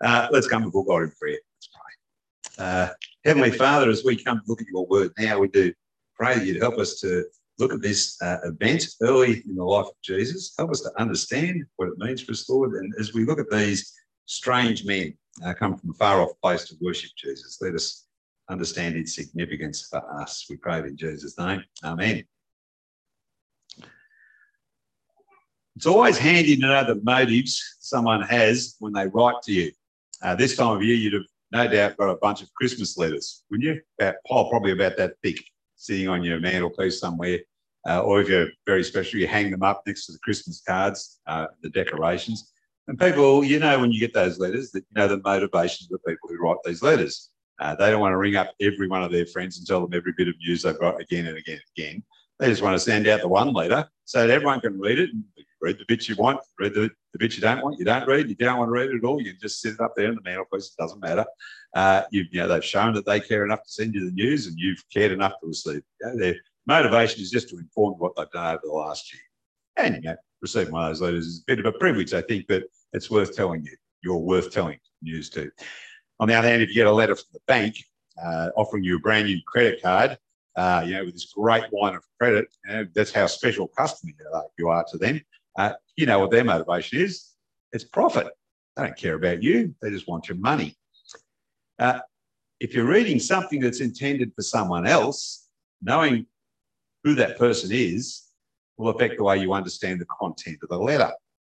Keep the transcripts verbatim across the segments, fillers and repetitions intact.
Uh, let's come before God in prayer. Let's pray. Uh, Heavenly Father, as we come to look at your word now, we do pray that you'd help us to look at this uh, event early in the life of Jesus. Help us to understand what it means for us, Lord. And as we look at these strange men uh, come from a far-off place to worship Jesus, let us understand its significance for us. We pray in Jesus' name. Amen. It's always handy to know the motives someone has when they write to you. Uh, this time of year, you'd have no doubt got a bunch of Christmas letters, wouldn't you? About, oh, probably about that thick, sitting on your mantelpiece somewhere. Uh, or if you're very special, you hang them up next to the Christmas cards, uh, the decorations. And people, you know, when you get those letters, that you know the motivations of the people who write these letters. Uh, they don't want to ring up every one of their friends and tell them every bit of news they've got again and again and again. They just want to send out the one letter so that everyone can read it and read the bits you want, read the, the bits you don't want, you don't read, you don't want to read it at all, you can just sit it up there in the mantelpiece, it doesn't matter. Uh, you, you know, they've shown that they care enough to send you the news and you've cared enough to receive it. You know, their motivation is just to inform what they've done over the last year. And, you know, receiving one of those letters is a bit of a privilege, I think, but it's worth telling you. You're worth telling news to. On the other hand, if you get a letter from the bank uh, offering you a brand new credit card, uh, you know, with this great line of credit, you know, that's how special customer you are to them. Uh, you know what their motivation is. It's profit. They don't care about you. They just want your money. Uh, if you're reading something that's intended for someone else, knowing who that person is will affect the way you understand the content of the letter.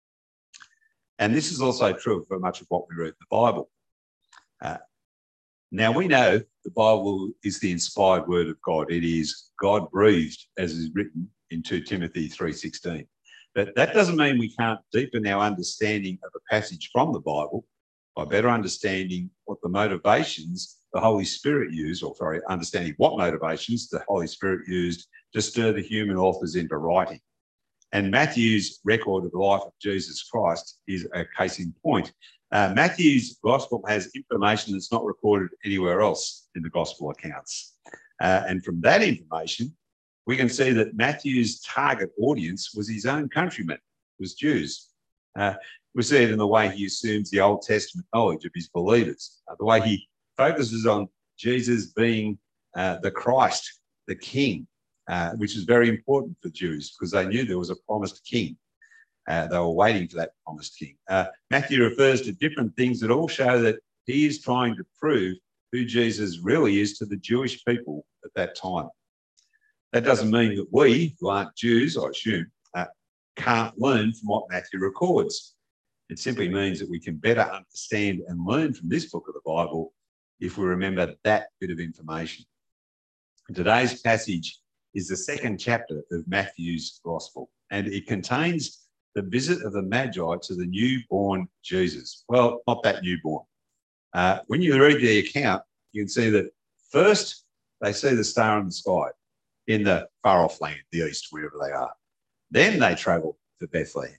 And this is also true for much of what we read in the Bible. Uh, now, we know the Bible is the inspired word of God. It is God-breathed, as is written in Second Timothy three sixteen. But that doesn't mean we can't deepen our understanding of a passage from the Bible by better understanding what the motivations the Holy Spirit used, or sorry, understanding what motivations the Holy Spirit used to stir the human authors into writing. And Matthew's record of the life of Jesus Christ is a case in point. Uh, Matthew's gospel has information that's not recorded anywhere else in the gospel accounts. Uh, and from that information, we can see that Matthew's target audience was his own countrymen, was Jews. Uh, we see it in the way he assumes the Old Testament knowledge of his believers, uh, the way he focuses on Jesus being uh, the Christ, the King, uh, which is very important for Jews because they knew there was a promised king. Uh, they were waiting for that promised king. Uh, Matthew refers to different things that all show that he is trying to prove who Jesus really is to the Jewish people at that time. That doesn't mean that we, who aren't Jews, I assume, uh, can't learn from what Matthew records. It simply means that we can better understand and learn from this book of the Bible if we remember that bit of information. Today's passage is the second chapter of Matthew's Gospel, and it contains the visit of the Magi to the newborn Jesus. Well, not that newborn. Uh, when you read the account, you can see that first they see the star in the sky in the far-off land, the east, wherever they are. Then they travel to Bethlehem.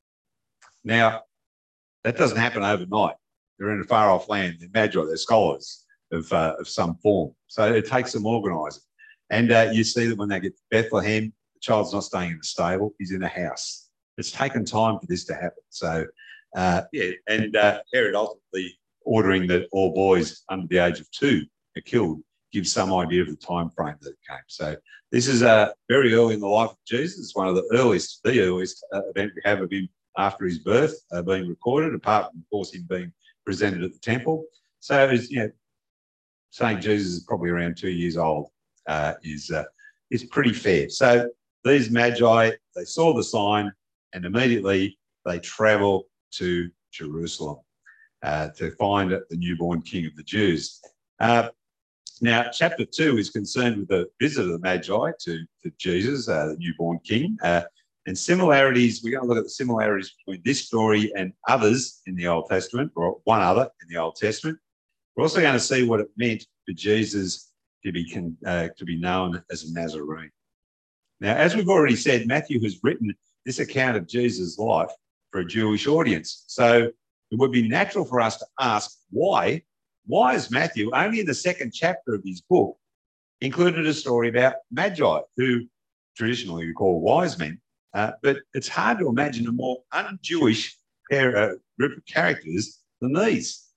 Now, that doesn't happen overnight. They're in a far-off land. They're Magi, they're scholars of, uh, of some form. So it takes some organising. And uh, you see that when they get to Bethlehem, the child's not staying in a stable, he's in a house. It's taken time for this to happen. So, uh, yeah, and uh, Herod ultimately ordering that all boys under the age of two are killed gives some idea of the time frame that it came. So this is uh, very early in the life of Jesus. It's one of the earliest, the earliest uh, event we have of him after his birth uh, being recorded, apart from, of course, him being presented at the temple. So it's, you know, saying Jesus is probably around two years old uh, is, uh, is pretty fair. So these Magi, they saw the sign and immediately they travel to Jerusalem uh, to find the newborn King of the Jews. Uh, Now, chapter two is concerned with the visit of the Magi to, to Jesus, uh, the newborn king, uh, and similarities. We're going to look at the similarities between this story and others in the Old Testament, or one other in the Old Testament. We're also going to see what it meant for Jesus to be, uh, to be known as a Nazarene. Now, as we've already said, Matthew has written this account of Jesus' life for a Jewish audience. So it would be natural for us to ask why Why is Matthew, only in the second chapter of his book, included a story about Magi, who traditionally we call wise men? Uh, but it's hard to imagine a more un-Jewish pair, uh, group of characters than these.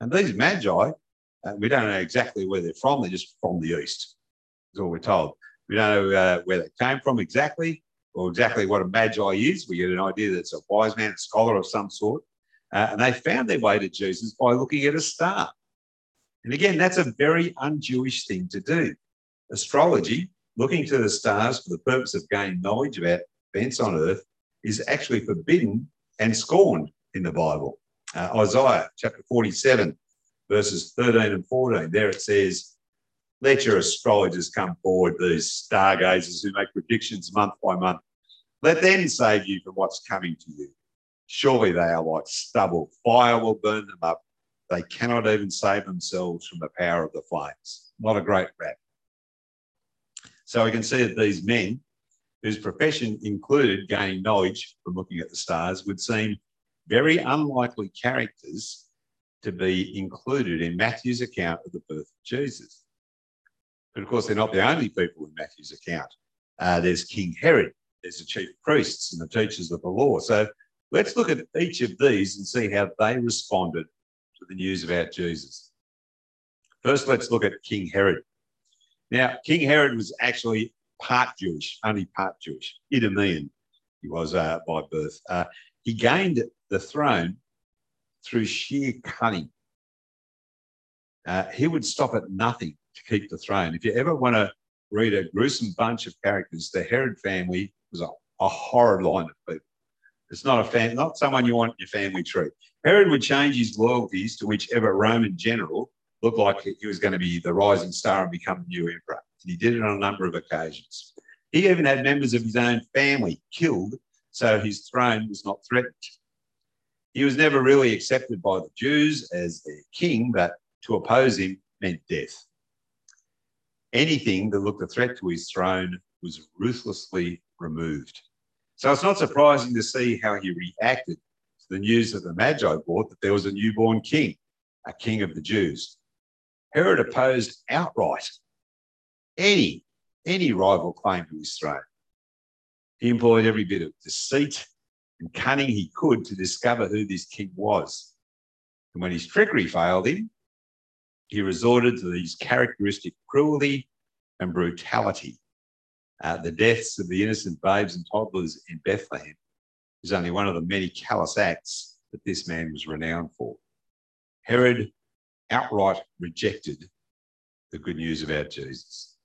And these magi, uh, we don't know exactly where they're from. They're just from the east, is all we're told. We don't know uh, where they came from exactly, or exactly what a magi is. We get an idea that it's a wise man, a scholar of some sort. Uh, and they found their way to Jesus by looking at a star. And again, that's a very un-Jewish thing to do. Astrology, looking to the stars for the purpose of gaining knowledge about events on earth, is actually forbidden and scorned in the Bible. Uh, Isaiah chapter forty-seven, verses thirteen and fourteen, there it says, "Let your astrologers come forward, these stargazers who make predictions month by month. Let them save you from what's coming to you. Surely they are like stubble. Fire will burn them up. They cannot even save themselves from the power of the flames." Not a great rap. So we can see that these men, whose profession included gaining knowledge from looking at the stars, would seem very unlikely characters to be included in Matthew's account of the birth of Jesus. But of course, they're not the only people in Matthew's account. Uh, there's King Herod, there's the chief priests and the teachers of the law. So let's look at each of these and see how they responded to the news about Jesus. First, let's look at King Herod. Now, King Herod was actually part Jewish, only part Jewish, Idumean he was uh, by birth. Uh, he gained the throne through sheer cunning. Uh, he would stop at nothing to keep the throne. If you ever want to read a gruesome bunch of characters, the Herod family was a, a horrid line of people. It's not a fan, not someone you want in your family tree. Herod would change his loyalties to whichever Roman general looked like he was going to be the rising star and become the new emperor. And he did it on a number of occasions. He even had members of his own family killed, so his throne was not threatened. He was never really accepted by the Jews as their king, but to oppose him meant death. Anything that looked a threat to his throne was ruthlessly removed. So it's not surprising to see how he reacted to the news that the Magi brought that there was a newborn king, a king of the Jews. Herod opposed outright any, any rival claim to his throne. He employed every bit of deceit and cunning he could to discover who this king was. And when his trickery failed him, he resorted to these characteristic cruelty and brutality. Uh, the deaths of the innocent babes and toddlers in Bethlehem is only one of the many callous acts that this man was renowned for. Herod outright rejected the good news about Jesus.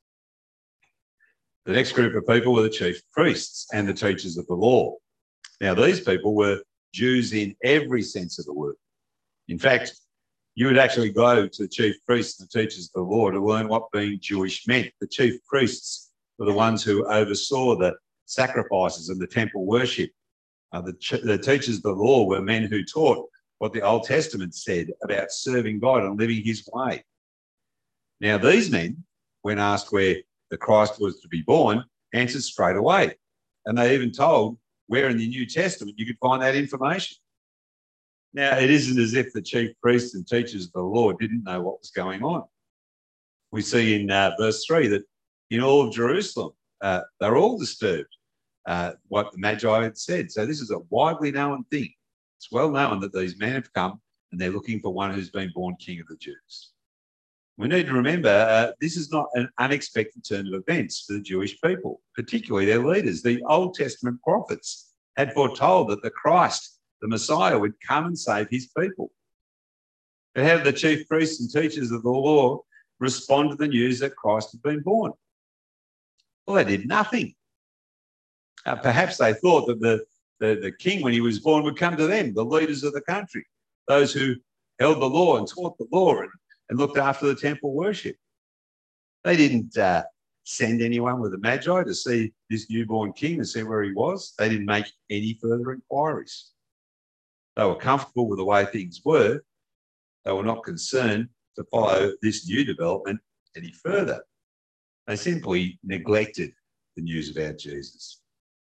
The next group of people were the chief priests and the teachers of the law. Now, these people were Jews in every sense of the word. In fact, you would actually go to the chief priests and the teachers of the law to learn what being Jewish meant. The chief priests were the ones who oversaw the sacrifices and the temple worship. Uh, the, ch- the teachers of the law were men who taught what the Old Testament said about serving God and living his way. Now, these men, when asked where the Christ was to be born, answered straight away. And they even told where in the New Testament you could find that information. Now, it isn't as if the chief priests and teachers of the law didn't know what was going on. We see in uh, verse three that in all of Jerusalem, uh, they're all disturbed uh, what the Magi had said. So this is a widely known thing. It's well known that these men have come and they're looking for one who's been born king of the Jews. We need to remember uh, this is not an unexpected turn of events for the Jewish people, particularly their leaders. The Old Testament prophets had foretold that the Christ, the Messiah, would come and save his people. But how did the chief priests and teachers of the law respond to the news that Christ had been born? Well, they did nothing. Uh, perhaps they thought that the, the, the king, when he was born, would come to them, the leaders of the country, those who held the law and taught the law and, and looked after the temple worship. They didn't uh, send anyone with the Magi to see this newborn king and see where he was. They didn't make any further inquiries. They were comfortable with the way things were. They were not concerned to follow this new development any further. They simply neglected the news about Jesus.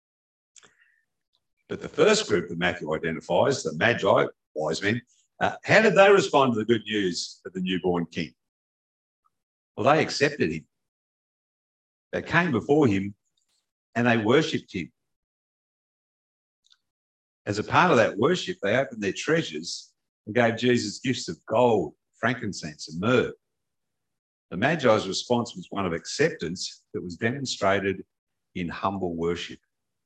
But the first group that Matthew identifies, the Magi, wise men, uh, how did they respond to the good news of the newborn king? Well, they accepted him. They came before him and they worshipped him. As a part of that worship, they opened their treasures and gave Jesus gifts of gold frankincense and myrrh. The Magi's response was one of acceptance that was demonstrated in humble worship.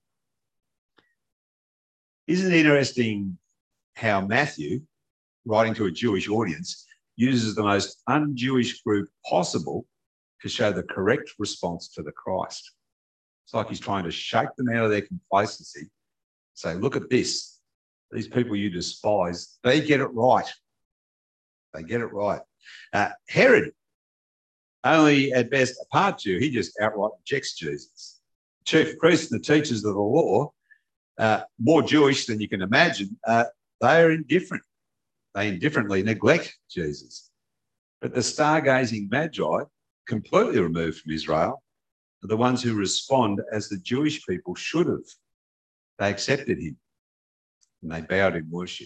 Isn't it interesting how Matthew, writing to a Jewish audience, uses the most un-Jewish group possible to show the correct response to the Christ? It's like he's trying to shake them out of their complacency, say, look at this. These people you despise, they get it right. They get it right. Uh, Herod, only at best a part Jew, he just outright rejects Jesus. Chief priests and the teachers of the law, uh, more Jewish than you can imagine, uh, they are indifferent. They indifferently neglect Jesus. But the stargazing Magi, completely removed from Israel, are the ones who respond as the Jewish people should have. They accepted him and they bowed in worship.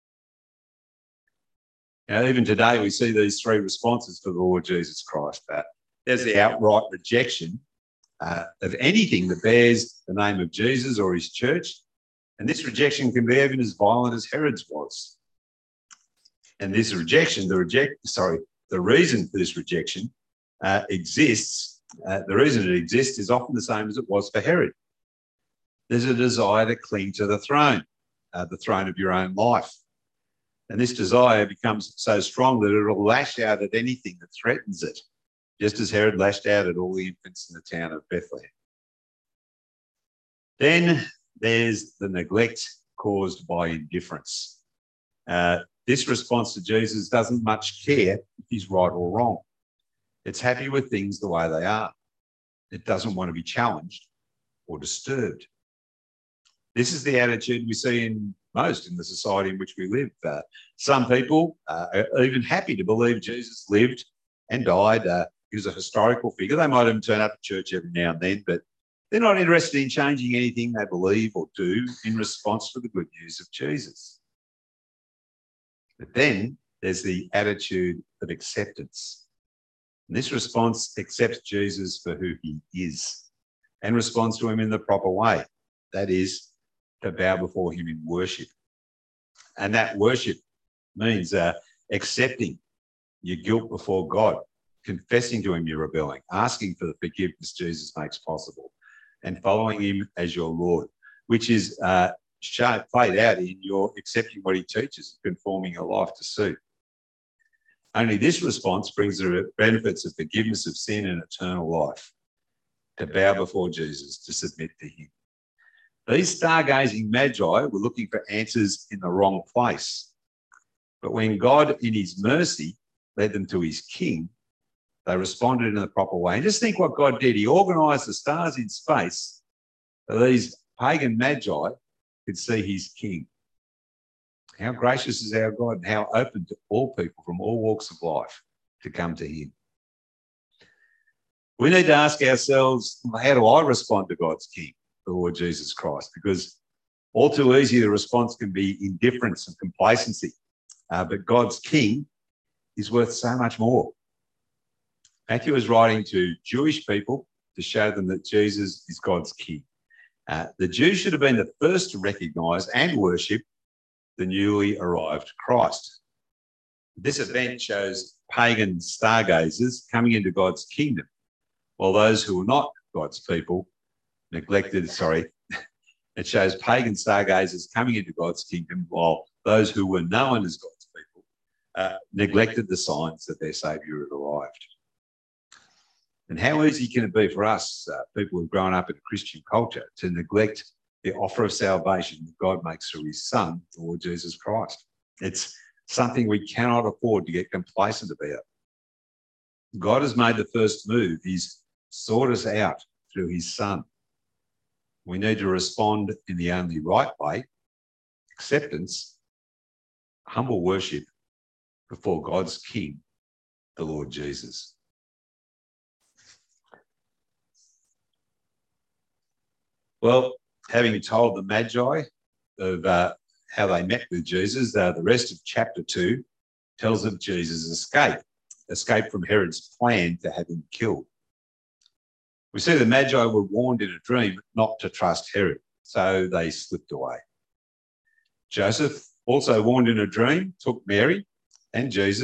Now, even today, we see these three responses to the Lord Jesus Christ. Uh, there's the outright rejection uh, of anything that bears the name of Jesus or his church. And this rejection can be even as violent as Herod's was. And this rejection, the reject, sorry, the reason for this rejection uh, exists. Uh, the reason it exists is often the same as it was for Herod. There's a desire to cling to the throne, uh, the throne of your own life. And this desire becomes so strong that it'll lash out at anything that threatens it, just as Herod lashed out at all the infants in the town of Bethlehem. Then there's the neglect caused by indifference. Uh, this response to Jesus doesn't much care if he's right or wrong. It's happy with things the way they are. It doesn't want to be challenged or disturbed. This is the attitude we see in most in the society in which we live. Uh, some people uh, are even happy to believe Jesus lived and died. Uh, he was a historical figure. They might even turn up to church every now and then, but they're not interested in changing anything they believe or do in response to the good news of Jesus. But then there's the attitude of acceptance. And this response accepts Jesus for who he is and responds to him in the proper way. That is, to bow before him in worship. And that worship means uh, accepting your guilt before God, confessing to him your rebelling, asking for the forgiveness Jesus makes possible, and following him as your Lord, which is uh, shown, played out in your accepting what he teaches, conforming your life to suit. Only this response brings the benefits of forgiveness of sin and eternal life, to bow before Jesus, to submit to him. These stargazing Magi were looking for answers in the wrong place. But when God, in his mercy, led them to his king, they responded in the proper way. And just think what God did. He organised the stars in space so these pagan Magi could see his king. How gracious is our God and how open to all people from all walks of life to come to him. We need to ask ourselves, how do I respond to God's king, the Lord Jesus Christ? Because all too easy the response can be indifference and complacency. Uh, but God's king is worth so much more. Matthew is writing to Jewish people to show them that Jesus is God's king. Uh, the Jews should have been the first to recognise and worship the newly arrived Christ. This event shows pagan stargazers coming into God's kingdom, while those who were not God's people neglected, sorry, it shows pagan stargazers coming into God's kingdom, while those who were known as God's people uh, neglected the signs that their Saviour had arrived. And how easy can it be for us, uh, people who've grown up in a Christian culture, to neglect the offer of salvation that God makes through his Son, the Lord Jesus Christ? It's something we cannot afford to get complacent about. God has made the first move. He's sought us out through his Son. We need to respond in the only right way, acceptance, humble worship before God's King, the Lord Jesus. Well, having told the Magi of uh, how they met with Jesus, uh, the rest of chapter two tells of Jesus' escape, escape from Herod's plan to have him killed. We see the Magi were warned in a dream not to trust Herod, so they slipped away. Joseph, also warned in a dream, took Mary and Jesus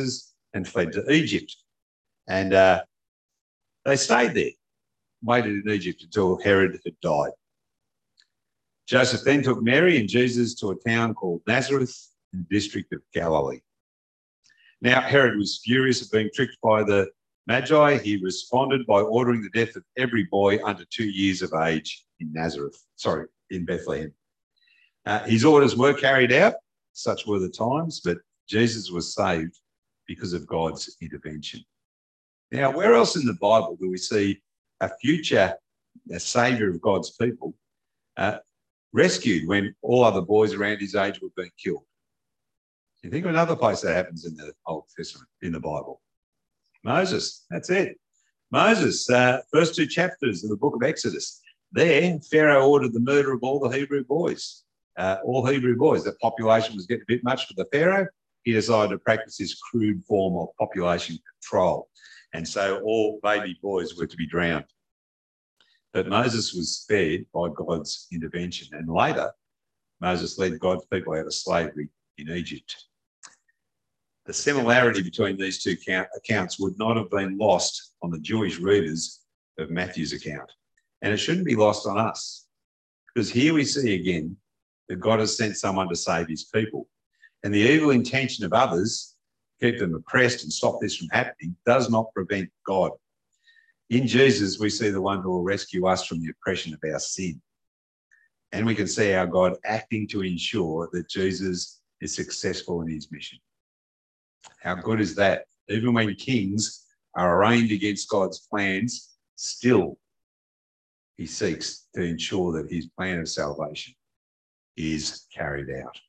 and fled to Egypt. And uh, they stayed there, waited in Egypt until Herod had died. Joseph then took Mary and Jesus to a town called Nazareth in the district of Galilee. Now, Herod was furious at being tricked by the Magi. He responded by ordering the death of every boy under two years of age in Nazareth, sorry, in Bethlehem. Uh, his orders were carried out, such were the times, but Jesus was saved because of God's intervention. Now, where else in the Bible do we see a future a saviour of God's people uh, rescued when all other boys around his age were being killed? You think of another place that happens in the Old Testament, in the Bible? Moses, that's it. Moses, uh, first two chapters of the book of Exodus. There, Pharaoh ordered the murder of all the Hebrew boys, uh, all Hebrew boys. The population was getting a bit much for the Pharaoh. He decided to practice this crude form of population control. And so all baby boys were to be drowned. But Moses was spared by God's intervention. And later, Moses led God's people out of slavery in Egypt. The similarity between these two accounts would not have been lost on the Jewish readers of Matthew's account. And it shouldn't be lost on us, because here we see again that God has sent someone to save his people. And the evil intention of others, keep them oppressed and stop this from happening, does not prevent God. In Jesus, we see the one who will rescue us from the oppression of our sin. And we can see our God acting to ensure that Jesus is successful in his mission. How good is that? Even when kings are arraigned against God's plans, still he seeks to ensure that his plan of salvation is carried out.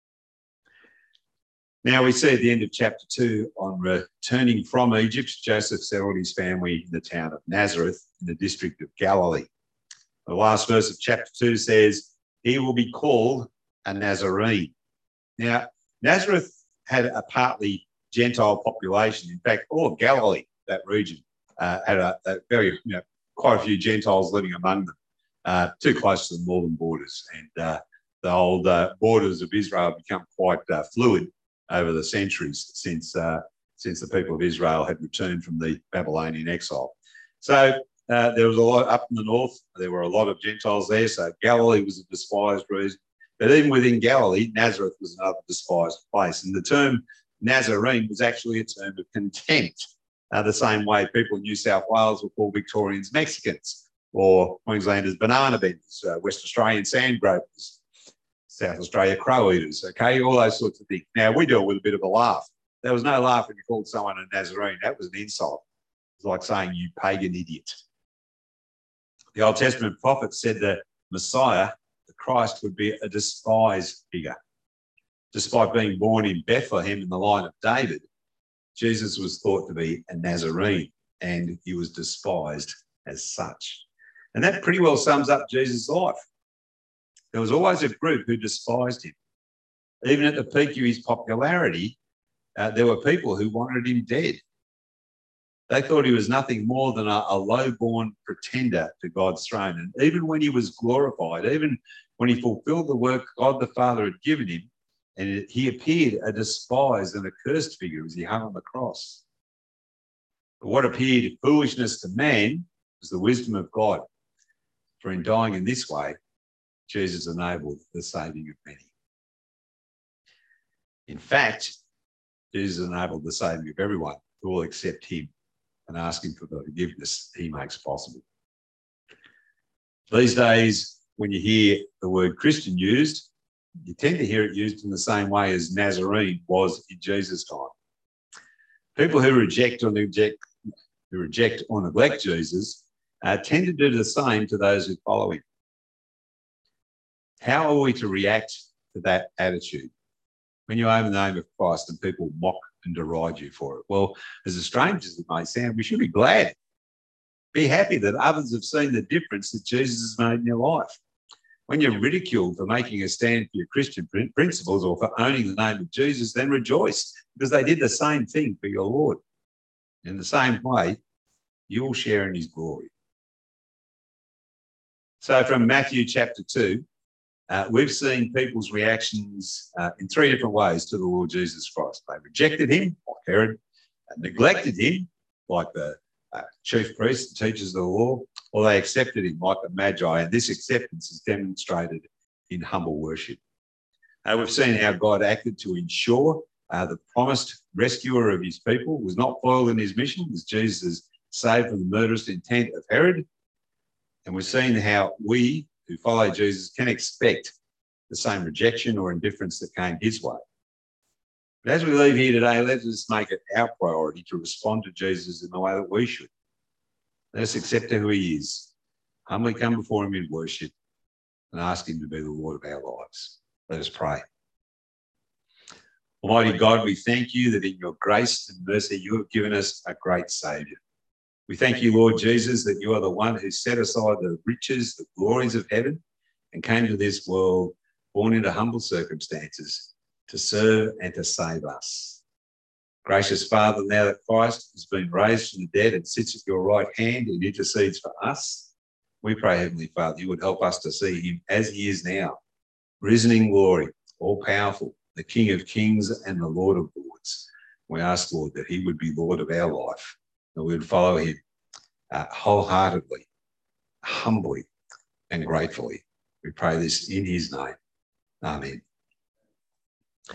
Now we see at the end of chapter two, on returning from Egypt, Joseph settled his family in the town of Nazareth in the district of Galilee. The last verse of chapter two says, he will be called a Nazarene. Now, Nazareth had a partly Gentile population. In fact, all of Galilee, that region, uh, had a, a very, you know, quite a few Gentiles living among them, uh, too close to the northern borders. And uh, the old uh, borders of Israel have become quite uh, fluid over the centuries since, uh, since the people of Israel had returned from the Babylonian exile. So uh, there was a lot up in the north. There were a lot of Gentiles there. So Galilee was a despised region. But even within Galilee, Nazareth was another despised place. And the term Nazarene was actually a term of contempt, uh, the same way people in New South Wales will call Victorians Mexicans, or Queenslanders banana benders, uh, West Australian sand gropers, South Australia crow eaters, okay, all those sorts of things. Now, we do it with a bit of a laugh. There was no laugh when you called someone a Nazarene. That was an insult. It was like saying, you pagan idiot. The Old Testament prophet said the Messiah, the Christ, would be a despised figure. Despite being born in Bethlehem in the line of David, Jesus was thought to be a Nazarene, and he was despised as such. And that pretty well sums up Jesus' life. There was always a group who despised him. Even at the peak of his popularity, uh, there were people who wanted him dead. They thought he was nothing more than a, a low-born pretender to God's throne. And even when he was glorified, even when he fulfilled the work God the Father had given him, and it, he appeared a despised and accursed figure as he hung on the cross. But what appeared foolishness to man was the wisdom of God. For in dying in this way, Jesus enabled the saving of many. In fact, Jesus enabled the saving of everyone who will accept him and ask him for the forgiveness he makes possible. These days, when you hear the word Christian used, you tend to hear it used in the same way as Nazarene was in Jesus' time. People who reject or neglect, who reject or neglect Jesus uh, tend to do the same to those who follow him. How are we to react to that attitude when you own the name of Christ and people mock and deride you for it? Well, as strange as it may sound, we should be glad. Be happy that others have seen the difference that Jesus has made in your life. When you're ridiculed for making a stand for your Christian principles or for owning the name of Jesus, then rejoice, because they did the same thing for your Lord. In the same way, you will share in his glory. So from Matthew chapter two, uh, we've seen people's reactions uh, in three different ways to the Lord Jesus Christ. They rejected him, like Herod. neglected him, like the uh, chief priests and teachers of the law, or they accepted him, like the Magi. And this acceptance is demonstrated in humble worship. Uh, we've seen how God acted to ensure uh, the promised rescuer of his people was not foiled in his mission, as Jesus is saved from the murderous intent of Herod. And we've seen how we who follow Jesus can expect the same rejection or indifference that came his way. But as we leave here today, let us make it our priority to respond to Jesus in the way that we should. Let us accept who he is, humbly come before him in worship, and ask him to be the Lord of our lives. Let us pray. Almighty God, we thank you that in your grace and mercy you have given us a great Saviour. We thank you, Lord Jesus, that you are the one who set aside the riches, the glories of heaven, and came to this world born into humble circumstances to serve and to save us. Gracious Father, now that Christ has been raised from the dead and sits at your right hand and intercedes for us, we pray, Heavenly Father, you would help us to see him as he is now, risen in glory, all-powerful, the King of kings and the Lord of lords. We ask, Lord, that he would be Lord of our life, that we would follow him uh, wholeheartedly, humbly and gratefully. We pray this in his name. Amen.